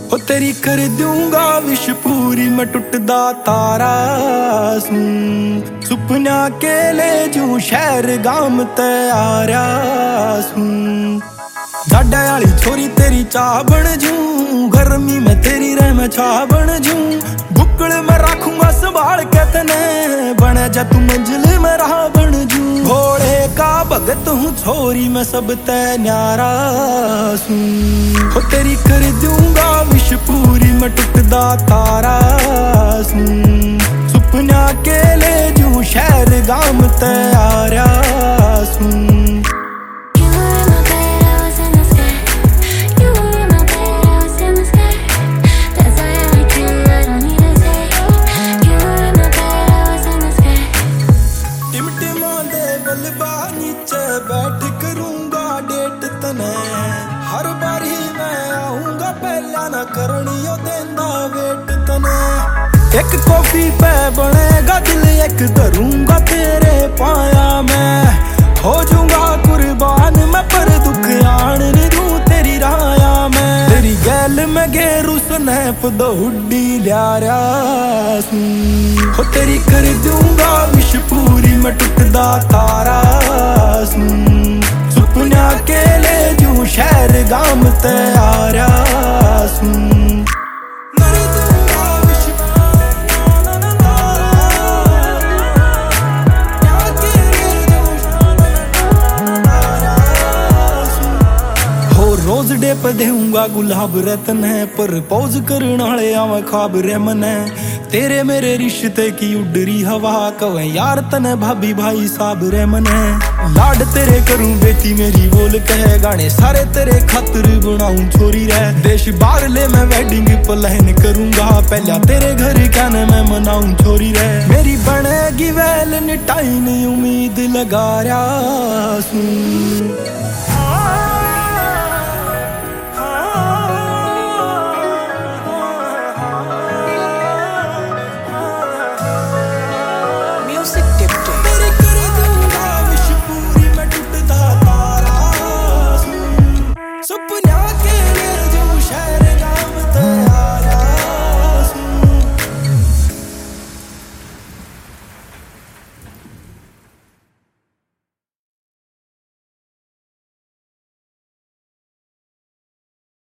हो तेरी कर दूंगा विश पूरी मैं टुटदा तारा सूं सुपना के ले जूं शहर गाम ते आर्या सूं जाडा वाली छोरी तेरी चाह बन जूं गर्मी में तेरी रह मैं छा बन जूं बुक्कल में रखूंगा संभाल के तने बने जा तू मंजिल में राह बन जूं भोले का भगत हूँ छोरी मैं सब ते न्यारा सूं हो तेरी कर दूंगा विश पूरी मैं टुटदा तारा सूं सुपना के ले जूं शहर गाम ते आर्या सूं बैठ करूंगा डेट तने हर बारी मैं आऊंगा पहला ना करनियो देंदा वेट तने एक कॉफी पे बनेगा दिल एक करूंगा तेरे पाया मैं हो जाऊंगा कुर्बान मैं पर दुख आन नहीं दूं तेरी राया मैं तेरी गैल में घेरू स्नैप दौड़ी ल्यारा हो तेरी कर दूंगा विश पूरी मैं टुटदा तारा सुपना के ले जूं शहर गाम ते आर्या रोज डे पे देऊंगा गुलाब रतन है पर पौज करने वाले आवे ख्वाब रेमन है तेरे मेरे रिश्ते की उडरी हवा कवे यार तने भाभी भाई साहब रेमन है लाड तेरे करूं बेटी मेरी बोल कहे गाने सारे तेरे खातिर बनाऊं छोरी रह देश बाहर ले मैं वेडिंग प्लान करूंगा पहला तेरे घर कहने मैं मनाऊं छोरी रह मेरी बनेगी वैलेंटाइन उम्मीद लगा रहा सूं